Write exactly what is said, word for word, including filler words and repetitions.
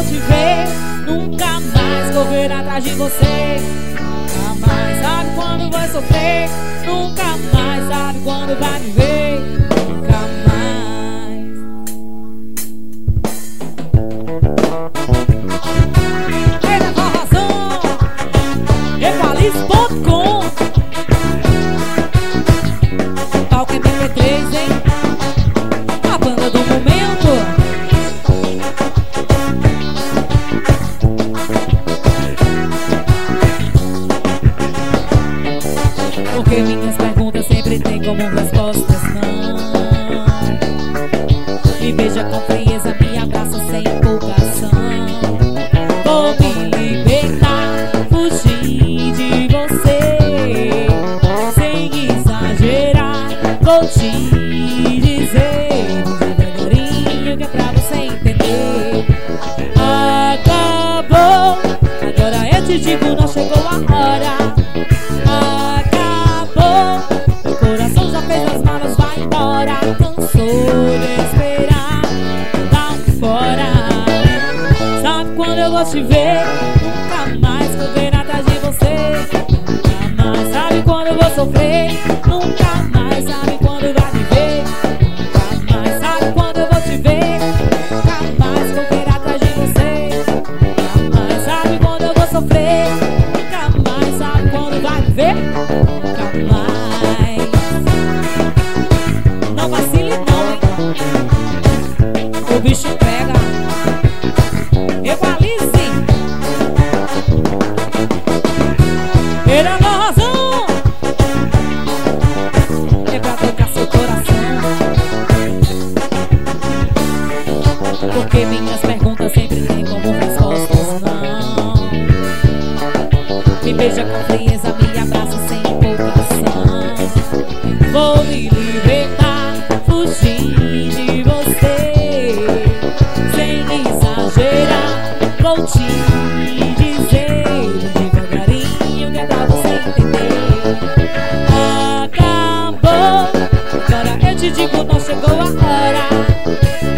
te ver, nunca mais correr atrás de você. Nunca mais sabe quando vai sofrer, nunca mais sabe quando vai me ver. Nunca mais. Eita, forrozão, equalize ponto com. Palco M P três, hein? A banda do momento. Porque minhas perguntas sempre têm como respostas não. Me beija com frieza, me abraça sem empolgação. Vou me libertar, fugir de você, sem exagerar. Vou te dizer devagarinho que é pra você entender. Acabou, agora eu te digo, não chegou a hora. Meu coração já fez as malas, vai embora. Cansou de esperar, dá um fora. Sabe quando eu vou te ver, nunca mais correr atrás de você. Nunca mais sabe quando eu vou sofrer, nunca mais sabe quando vai me ver. Nunca mais sabe quando eu vou te ver, nunca mais correr atrás de você. Nunca mais sabe quando eu vou sofrer, nunca mais sabe quando vai me ver. Nunca mais. Não vacile não, hein? O bicho pega. Equalize. Ele é razão. É pra tocar seu coração. Porque minhas perguntas sempre têm como respostas não. Me beija com frieza, me abraça sem empolgação. Vou me libertar, fugir de você, sem exagerar. Vou te dizer devagarinho que é pra você entender. Acabou, agora eu te digo, não chegou a hora.